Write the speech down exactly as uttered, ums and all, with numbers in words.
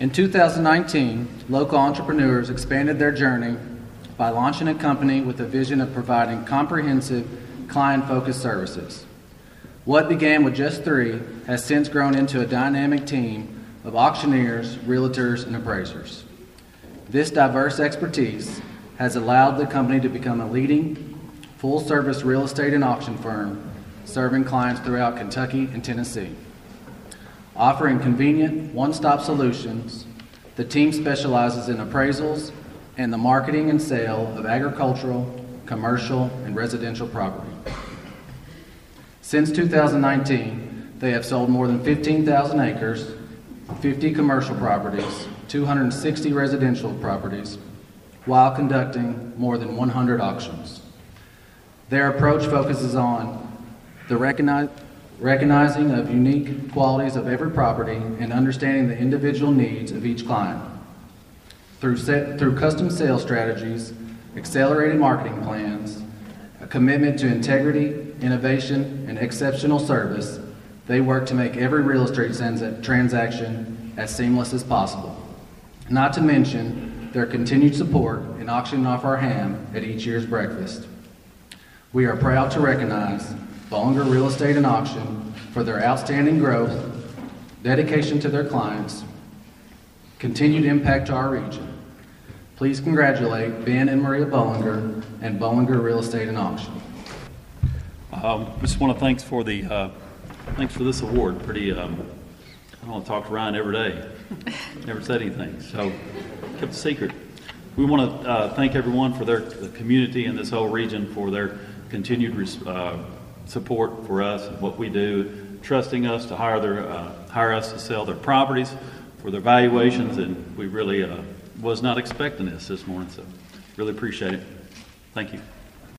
In two thousand nineteen, local entrepreneurs expanded their journey by launching a company with a vision of providing comprehensive, client-focused services. What began with just three has since grown into a dynamic team of auctioneers, realtors, and appraisers. This diverse expertise has allowed the company to become a leading, full-service real estate and auction firm serving clients throughout Kentucky and Tennessee. Offering convenient, one-stop solutions, the team specializes in appraisals and the marketing and sale of agricultural, commercial, and residential property. Since two thousand nineteen, they have sold more than fifteen thousand acres, fifty commercial properties, two hundred sixty residential properties, while conducting more than one hundred auctions. Their approach focuses on the recognize, recognizing of unique qualities of every property and understanding the individual needs of each client. Through, set, through custom sales strategies, accelerated marketing plans, a commitment to integrity, innovation, and exceptional service, they work to make every real estate transaction as seamless as possible. Not to mention their continued support in auctioning off our ham at each year's breakfast. We are proud to recognize Bollinger Real Estate and Auction for their outstanding growth, dedication to their clients, continued impact to our region. Please congratulate Ben and Maria Bollinger and Bollinger Real Estate and Auction. Um, just want to thanks for the uh, thanks for this award. Pretty. Um, I want to talk to Ryan every day. Never said anything, so kept a secret. We want to uh, thank everyone for their the community in this whole region for their continued uh, support for us and what we do, trusting us to hire their uh, hire us to sell their properties for their valuations, and we really uh, was not expecting this this morning, so really appreciate it. Thank you.